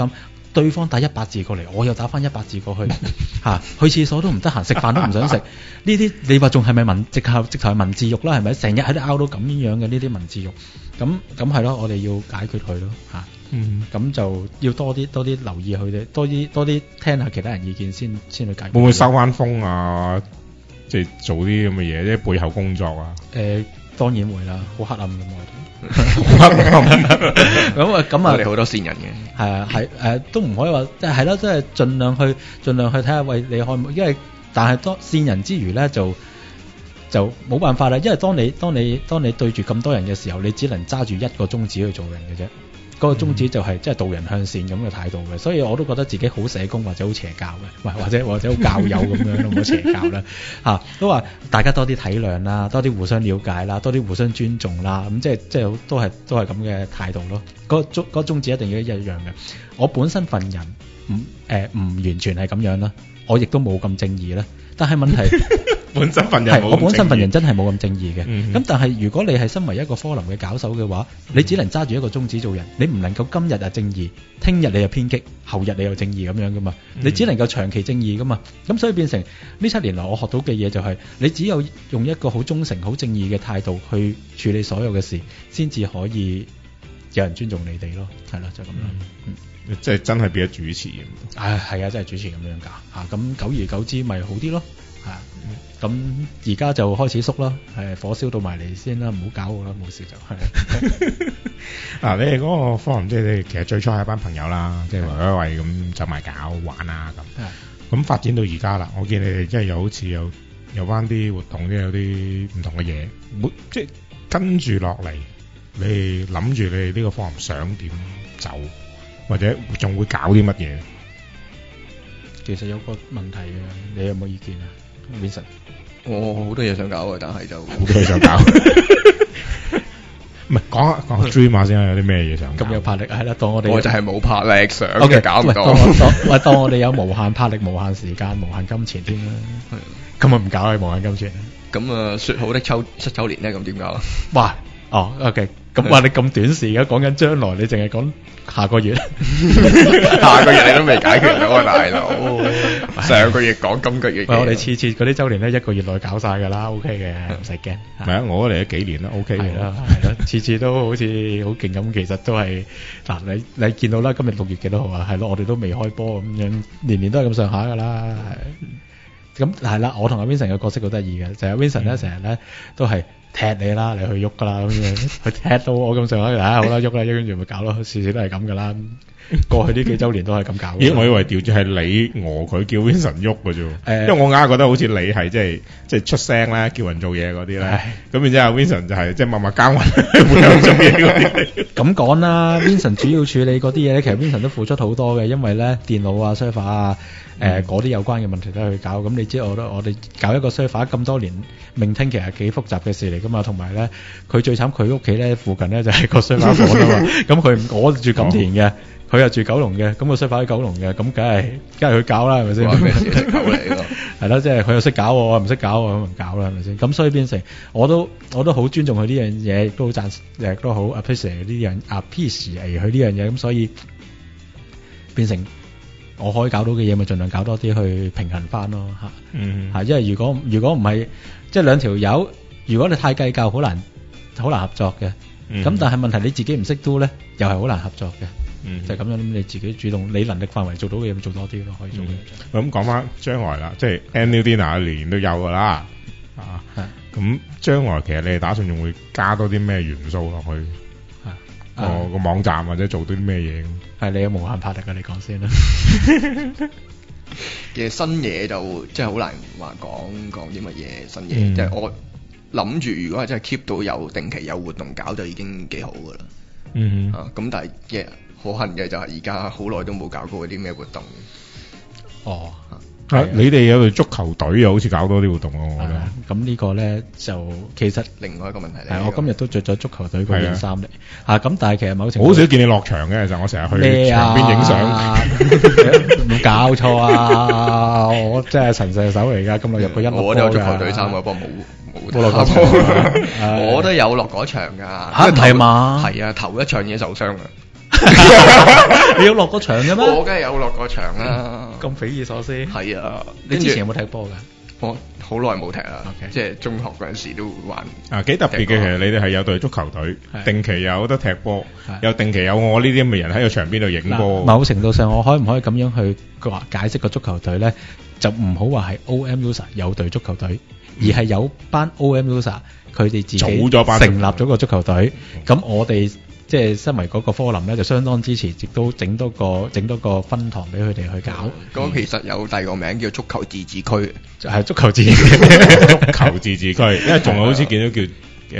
對方打100字過嚟，我又打翻100字過去去廁所都唔得閒，食飯都唔想食。呢啲你話仲係咪直頭係文字獄啦？係咪？成日喺度拗到咁樣嘅呢啲文字獄，咁係咯，我哋要解決佢咯嚇。咁就要多啲留意佢哋，多啲聽下其他人意見先去解決。 會唔會收翻風啊？即係做啲咁嘅嘢，即係背後工作啊？ 當然會啦，好黑暗咁我哋。咁啊， 我哋好多線人嘅。 係啊，都唔可以話，即係咯，即係盡量去睇下，喂，你可唔可以？因為但係當線人之餘咧，就冇辦法啦。因為當你對住咁多人嘅時候，你只能揸住一個宗旨去做人嘅啫。嗰個宗旨就係即係導人向善咁嘅態度嘅，所以我都覺得自己好社工或者好邪教嘅，或者好教友咁樣都冇邪教啦都話大家多啲體諒啦，多啲互相了解啦，多啲互相尊重啦，咁即係都係咁嘅態度咯。嗰個宗旨一定要一樣嘅。我本身份人唔完全係咁樣啦，我亦都冇咁正義啦。但係問題本身份人我本身份人真係冇咁正義嘅。咁但係如果你係身為一個科林嘅搞手嘅話，你只能揸住一個宗旨做人，你唔能夠今日啊正義，聽日你又偏激，後日你又正義咁樣噶嘛。你只能夠長期正義噶嘛。咁所以變成呢7年來我學到嘅嘢就係，你只有用一個好忠誠、好正義嘅態度去處理所有嘅事，先至可以有人尊重你哋咯。係啦，就咁樣。 即係真係變咗主持咁。 係啊，真係主持咁樣㗎。咁久而久之咪好啲咯。咁而家就開始縮啦，火燒到埋嚟先啦，唔好搞我啦，冇事就係。 你哋嗰個 forum 即係你其實最初係一班朋友啦，即係為咁走埋搞玩啊咁。咁發展到而家啦，我見你哋即係又好似有翻啲活動，即係有啲唔同嘅嘢，即係跟住落嚟，你哋諗住你哋呢個 forum 想點走，或者仲會搞啲乜嘢？ 其實有個問題嘅，你有冇意見啊？Vincent， 我好多嘢想搞嘅，但係就好多嘢想搞。唔係講 dream 下先，有啲咩嘢想搞？ 咁有魄力係啦，當我哋我就係冇魄力想嘅， Okay， 搞唔到。 當我哋有無限魄力、無限時間、無限金錢添啦。咁啊唔搞係無限金錢。 咁啊，說好的7週年咧，咁點搞啊？ 哇！OK， 咁話你咁短時而家講緊將來，你淨係講下個月， 下個月你都未解決到啊，大佬！上個月講，今個月我哋次嗰啲週年咧，1個月內搞晒㗎啦 ，OK 嘅，唔使驚。 唔係啊，我嚟咗幾年啦 ，OK 嘅。 係啦，次次都好似好勁咁，其實都係嗱，你見到啦，今日6月幾多號啊？係咯，我哋都未開波咁樣，年年都係咁上下㗎啦。咁係啦，我同阿 Vincent 嘅角色好得意嘅，就係 Vincent 咧，成日咧都係踢你啦，你去喐㗎啦咁樣，佢踢到我咁上下，好啦喐啦，跟住咪搞咯，次次都係咁㗎啦。過去呢幾週年都係咁搞。 咦，我以為調轉係你佢叫 Vincent 喐嘅啫，因為我硬係覺得好似你係即係出聲啦，叫人做嘢嗰啲咧。咁然之後 Vincent 就係即係默默耕耘，冇人做嘢嗰啲。咁講啦，Vincent 主要處理嗰啲嘢咧，其實 Vincent 都付出好多嘅，因為咧電腦啊、server 啊。嗰啲有關嘅問題都去搞，咁你知我哋搞一個 server 咁多年，maintain其實幾複雜嘅事嚟噶嘛，同埋咧佢最慘，佢屋企咧附近咧就係個 server 房啊嘛，咁我住錦田嘅，佢又住九龍嘅，咁個 server 喺九龍嘅，咁梗係佢搞啦，係咪先？ 咩事嚟搞嚟咯？係啦，即係佢又識搞，我唔識搞，咁唔搞啦，係咪先？咁所以變成我都好尊重佢呢樣嘢，亦都好讚，亦都好 appreciate 佢呢樣嘢，咁所以變成。我可以搞到嘅嘢，咪盡量搞多啲去平衡翻咯嚇。因為如果唔係，即係兩條友，如果你太計較，好難合作嘅。咁但係問題你自己唔識 do 咧，又係好難合作嘅。就係咁樣，你自己主動，你能力範圍做到嘅嘢，咪做多啲咯，可以做嘅。 咁講翻將來啦，即係 Annual Dinner 年年都有㗎啦。咁將來其實你哋打算仲會加多啲咩元素落去？個網站或者做啲咩嘢？ 係你有無限魄力㗎，你講先啦。 嘅新嘢就即係好難話講啲乜嘢新嘢，即係我諗住如果係真係 keep 到有定期有活動搞就已經幾好㗎啦。咁但係可恨嘅就係而家好耐都冇搞過啲咩活動。 你哋有隊足球隊又好似搞多啲活動喎，我覺得。 咁呢個咧就其實另外一個問題嚟。 我今日都着咗足球隊嗰件衫嚟。咁但係其實某程度好少見你落場嘅，其實我成日去場邊影相。 冇搞錯啊！我真係神射手嚟㗎，今日入過一落波㗎。 我都有足球隊衫㗎，不過冇落過場。 我都有落嗰場㗎。 唔係嘛？ 係啊，頭一場嘢受傷㗎。 你有落過場嘅咩？ 我梗係有落過場啦。 咁匪夷所思。 係啊， 你之前有冇踢波㗎？ 我好耐冇踢啦 OK 即係中學嗰陣時都玩。 啊，幾特別嘅，其實你哋係有隊足球隊， 係定期有得踢波係， 又定期有我呢啲咁嘅人喺個場邊度影嗱波。 某程度上，我可唔可以咁樣去解釋個足球隊咧？就唔好話係 OM user 有隊足球隊，而係有班 OM user 佢哋自己組咗班成立咗個足球隊。咁我哋即係身為嗰個科林咧，就相當支持，亦都整多個分堂俾佢哋去搞。 嗰個其實有第二個名叫足球自治區， 就係足球自足球自治區，因為仲好似見到叫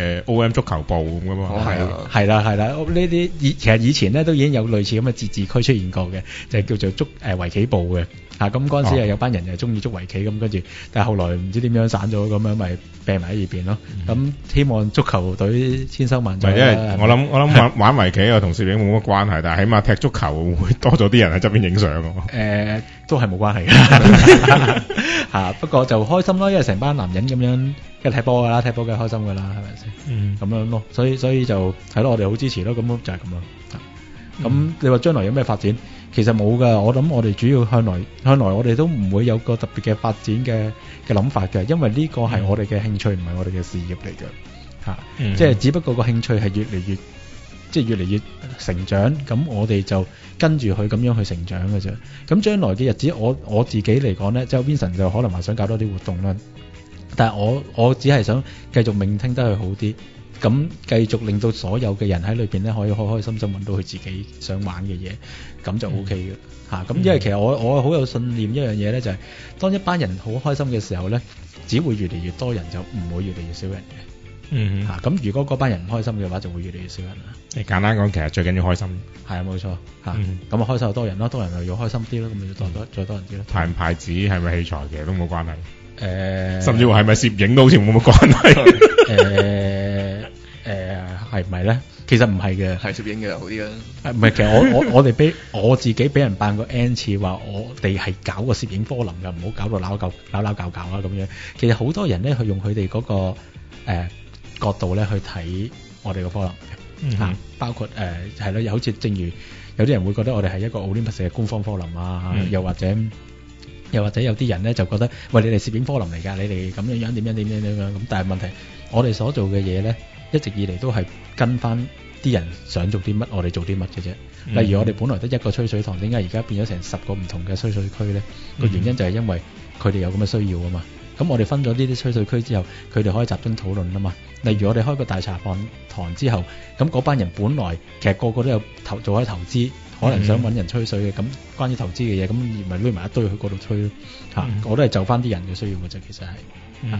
OM 足球部咁噶嘛。 係啊， 係啦，呢啲其實以前咧都已經有類似咁嘅自治區出現過嘅，就係叫做圍棋部嘅。咁嗰陣時有班人又中意捉圍棋咁，跟住但係後來唔知點樣散咗，咁樣咪病埋喺二邊咯。咁希望足球隊千秋萬載唔係，因為啦。 我諗玩圍棋又同攝影冇乜關係，但係起碼踢足球會多咗啲人喺側邊影相喎。 都係冇關係嘅嚇，不過就開心咯，因為成班男人咁樣梗係踢波㗎啦，踢波梗係開心㗎啦，係咪先？咁樣咯，所以就係咯，我哋好支持咯，咁就係咁咯。咁你話將來有咩發展？其實冇㗎，我諗我哋主要向來我哋都唔會有個特別嘅發展嘅諗法嘅，因為呢個係我哋嘅興趣，唔係我哋嘅事業嚟嘅嚇。即係只不過個興趣係越嚟越成長，咁我哋就跟住佢咁樣去成長嘅啫。咁將來嘅日子，我自己嚟講咧，即係 Vincent 就可能話想搞多啲活動啦，但係我只係想繼續聆聽得佢好啲。咁繼續令到所有嘅人喺裏邊咧，可以開開心心揾到佢自己想玩嘅嘢，咁就 OK 嘅嚇。咁因為其實我好有信念一樣嘢咧，就係當一班人好開心嘅時候咧，只會越嚟越多人，就唔會越嚟越少人嘅。嚇咁如果嗰班人唔開心嘅話，就會越嚟越少人啦。 你簡單講，其實最緊要開心。 係啊，冇錯嚇。咁啊開心就多人咯，多人就要開心啲咯，咁咪再多人啲咯。 派唔派紙係咪器材其實都冇關係。甚至乎係咪攝影都好似冇乜關係。 係唔係咧？其實唔係嘅， 係攝影嘅好啲啦。 唔係，其實我哋我自己俾人扮過 N 次，話我哋係搞個攝影科林㗎，唔好搞到鬧搞啦咁樣。其實好多人咧，去用佢哋嗰個角度咧去睇我哋個科林嘅，包括係咯，又好似正如有啲人會覺得我哋係一個 Olympus 嘅官方科林啊，又或者有啲人咧就覺得，喂，你哋攝影科林嚟㗎，你哋咁樣點樣咁，但係問題我哋所做嘅嘢咧，一直以嚟都係跟翻啲人想做啲乜，我哋做啲乜嘅啫。例如我哋本來得一個吹水堂，點解而家變咗成10個唔同嘅吹水區咧？個原因就係因為佢哋有咁嘅需要啊嘛。咁我哋分咗呢啲吹水區之後，佢哋可以集中討論啊嘛。例如我哋開個大茶飯堂之後，咁嗰班人本來其實個個都有做開投資，可能想揾人吹水嘅。咁關於投資嘅嘢，咁咪攆埋一堆去嗰度吹咯。我都係就翻啲人嘅需要嘅啫，其實係。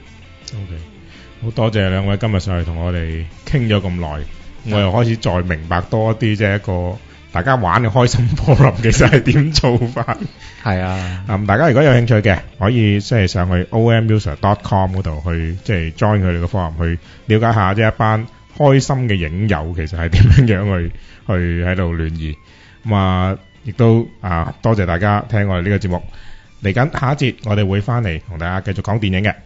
OK。好多謝兩位今日上嚟同我哋傾咗咁耐，我又開始再明白多一啲，即係一個大家玩嘅開心 forum 其實係點做法。 係啊， 大家如果有興趣嘅，可以即係上去 omuser.com 嗰度去即係 join 佢哋嘅 forum 去了解下，即係一班開心嘅影友其實係點樣去喺度聯誼。亦都多謝大家聽我哋呢個節目。嚟緊下一節我哋會翻嚟同大家繼續講電影嘅。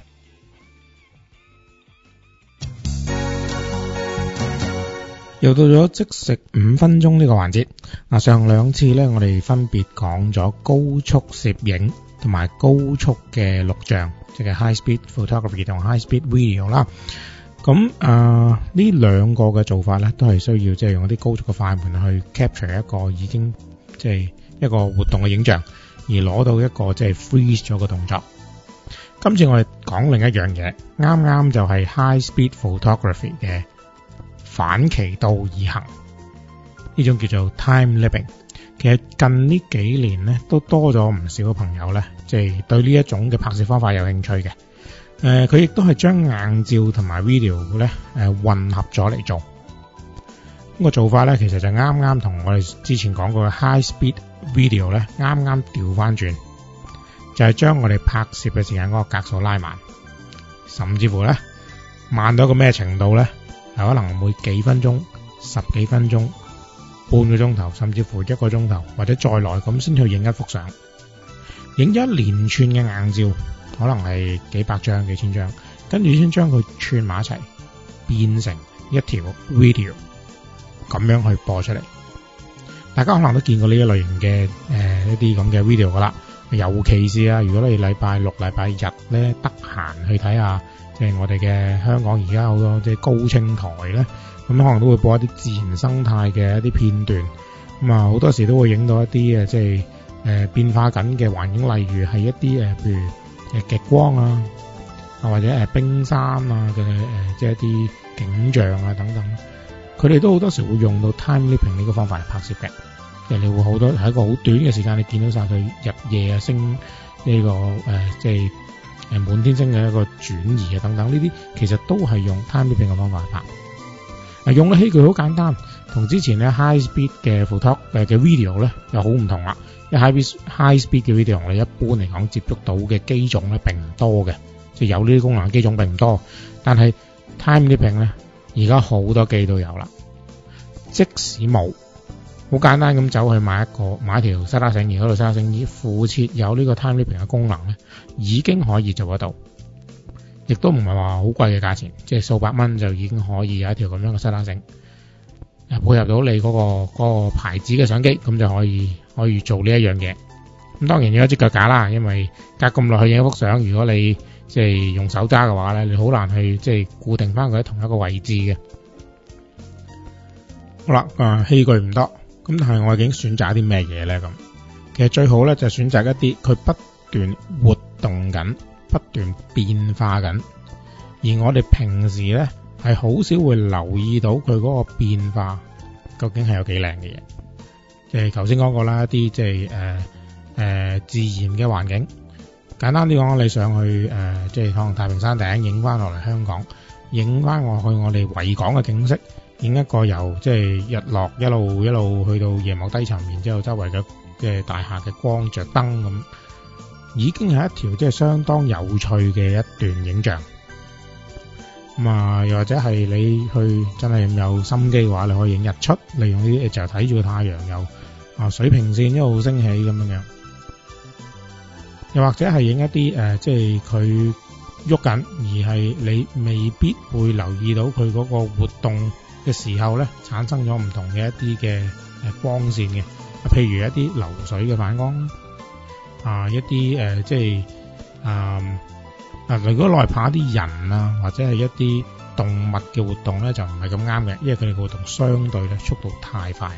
又到咗即食5分鐘呢個環節。上兩次呢，我哋分別講咗高速攝影同埋高速嘅錄像，即係 high speed photography 同 high speed video 啦。咁呢兩個嘅做法呢，都係需要即係用一啲高速嘅快門去 capture 一個已經即係一個活動嘅影像，而攞到一個即係 freeze 咗嘅動作。今次我哋講另一樣嘢，啱啱就係 high speed photography 嘅反其道而行，呢種叫做 time lapsing。其實近呢幾年咧，都多咗唔少嘅朋友咧，即係對呢一種嘅拍攝方法有興趣嘅。佢亦都係將硬照同埋 video 咧混合咗嚟做。咁個做法咧，其實就啱啱同我哋之前講過嘅 high speed video 咧，啱啱調翻轉，就係將我哋拍攝嘅時間嗰個格數拉慢，甚至乎咧慢到一個咩程度咧？係可能每幾分鐘、10幾分鐘、半個鐘頭，甚至乎1個鐘頭，或者再耐咁先去影一幅相。影咗一連串嘅硬照，可能係幾百張、幾千張，跟住先將佢串埋一齊，變成一條 video，咁樣去播出嚟。 大家可能都見過呢一類型嘅一啲咁嘅 video 噶啦，尤其是啊，如果你禮拜六、禮拜日咧得閒去睇下，即係我哋嘅香港而家好多即係高清台咧，咁可能都會播一啲自然生態嘅一啲片段，咁啊好多時都會影到一啲即係變化緊嘅環境，例如係一啲譬如極光啊，或者冰山啊嘅即係一啲景象啊等等。佢哋都好多時會用到 time lapse 呢個方法嚟拍攝嘅，即係你會好多喺一個好短嘅時間，你見到晒佢日夜啊星呢個即係滿天星嘅一個轉移啊等等，呢啲其實都係用 time lapse 嘅方法嚟拍。用嘅器具好簡單，同之前咧 high speed 嘅 photo 嘅 video 咧又好唔同啦。因為 high speed 嘅 video 我哋一般嚟講接觸到嘅機種咧並唔多嘅，即係有呢啲功能嘅機種並唔多，但係 time lapse 咧而家好多機都有啦。即使冇，好簡單咁走去買一條沙拉繩，而嗰度沙拉繩以附設有呢個 time lapse 嘅功能咧，已經可以做得到，亦都唔係話好貴嘅價錢，即係數百蚊就已經可以有一條咁樣嘅沙拉繩，配合到你嗰個牌子嘅相機，咁就可以做呢一樣嘢。咁當然要有一支腳架啦，因為隔咁耐去影一幅相，如果你即係用手揸嘅話咧，你好難去即係固定翻佢喺同一個位置嘅。好啦，器具唔多，咁但係我已經選擇一啲咩嘢咧？咁其實最好咧就選擇一啲佢不斷活動緊、不斷變化緊，而我哋平時咧係好少會留意到佢嗰個變化究竟係有幾靚嘅嘢。即係頭先講過啦，一啲即係自然嘅環境，簡單啲講，你上去即係可能太平山頂影翻落嚟香港，影翻我哋維港嘅景色。影一個由即係日落一路去到夜幕低沉，然之後周圍嘅大廈嘅光着燈咁，已經係一條即係相當有趣嘅一段影像。咁又或者係你去真係咁有心機嘅話，你可以影日出，利用啲就睇住個太陽由水平線一路升起咁樣。又或者係影一啲即係佢喐緊，而係你未必會留意到佢嗰個活動嘅時候咧，產生咗唔同嘅一啲嘅光線嘅，譬如一啲流水嘅反光，一啲即係如果攞嚟拍一啲人啊，或者係一啲動物嘅活動咧，就唔係咁啱嘅，因為佢哋嘅活動相對咧速度太快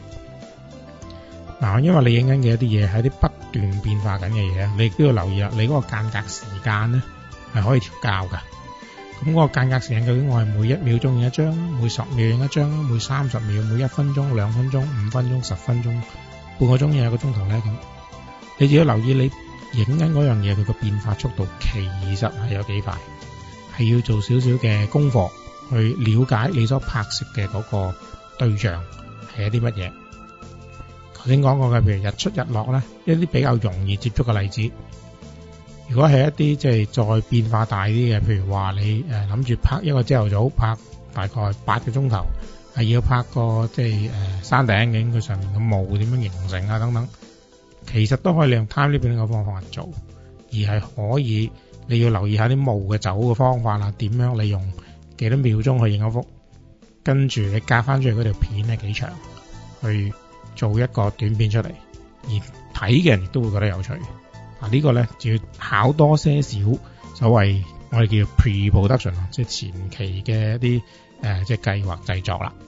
啦。因為你影緊嘅一啲嘢係一啲不斷變化緊嘅嘢，你亦都要留意啦，你嗰個間隔時間咧係可以調校噶。咁嗰個間隔時間究竟我係每1秒鐘影一張，每10秒影一張，每30秒，每1分鐘、2分鐘、5分鐘、10分鐘、半個鐘影1個鐘頭咧？咁你只要留意你影緊嗰樣嘢佢個變化速度其實係有幾快，係要做少少嘅功課去了解你所拍攝嘅嗰個對象係一啲乜嘢。頭先講過嘅，譬如日出日落咧，一啲比較容易接觸嘅例子。如果係一啲即係再變化大啲嘅，譬如話你諗住拍一個朝頭早，拍大概8個鐘頭，係要拍個即係山頂影佢上面嘅霧點樣形成啊等等，其實都可以利用 time lapse 呢個方法嚟做，而係可以你要留意下啲霧嘅走嘅方法啦，點樣利用幾多秒鐘去影一幅，跟住你夾翻出嚟嗰條片係幾長，去做一個短片出嚟，而睇嘅人亦都會覺得有趣。呢個咧就要考多些少所謂我哋叫 pre-production， 即係前期嘅一啲即係計劃製作啦。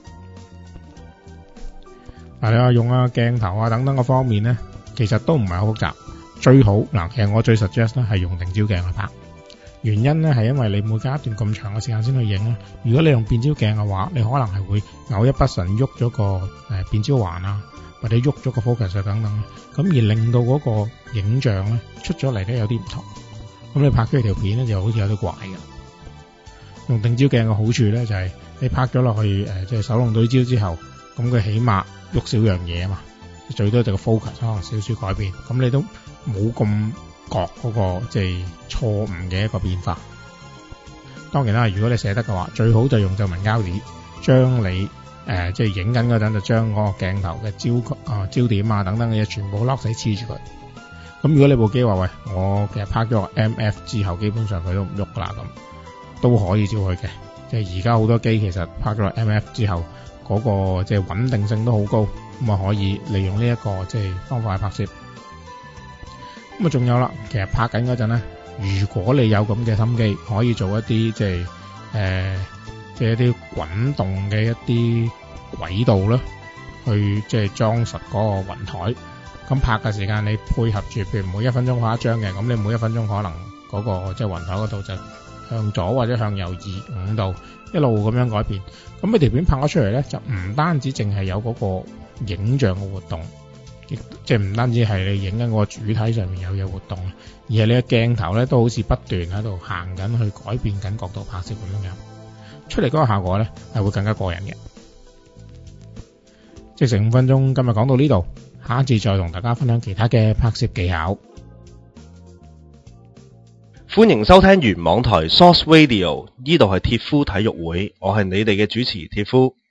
你話用鏡頭啊等等嘅方面咧，其實都唔係好複雜。最好其實我最 suggest 咧係用定焦鏡去拍。原因咧係因為你每隔一段咁長嘅時間先去影咧，如果你用變焦鏡嘅話，你可能係會偶一不慎喐咗個變焦環啊，或者喐咗個 focus 等等，咁而令到嗰個影像咧出咗嚟咧有啲唔同，咁你拍出條片咧就好似有啲怪嘅。用定焦鏡嘅好處咧就係你拍咗落去即係手動對焦之後，咁佢起碼喐少樣嘢啊嘛，最多就個 focus 可能少少改變，咁你都冇咁覺嗰個即係錯誤嘅一個變化。當然啦，如果你捨得嘅話，最好就用皺紋膠紙將你即係影緊嗰陣就將嗰個鏡頭嘅焦點啊等等嘅嘢全部 lock 死黐住佢。咁如果你部機話喂，我其實拍咗個 MF 之後，基本上佢都唔喐噶啦，咁都可以照佢嘅。即係而家好多機其實拍咗個 MF 之後， 嗰個即係穩定性都好高，咁啊可以利用呢一個即係方法去拍攝。咁啊仲有啦，其實拍緊嗰陣咧，如果你有咁嘅心機，可以做一啲即係即係一啲滾動嘅一啲軌道啦，去即係裝實嗰個雲台。咁拍嘅時間你配合住，譬如每1分鐘拍一張嘅，咁你每1分鐘可能嗰個即係雲台嗰度就向左或者向右移5度，一路咁樣改變。咁你條片拍咗出嚟咧，就唔單止淨係有嗰個影像嘅活動，亦即係唔單止係你影緊個主體上面有活動，而係你嘅鏡頭咧都好似不斷喺度行緊去改變緊角度拍攝咁樣，出嚟嗰個效果咧係會更加過癮嘅。即成5分鐘，今日講到呢度，下一次再同大家分享其他嘅拍攝技巧。 歡迎收聽原網台 Source Radio，呢度係鐵夫體育會，我係你哋嘅主持鐵夫。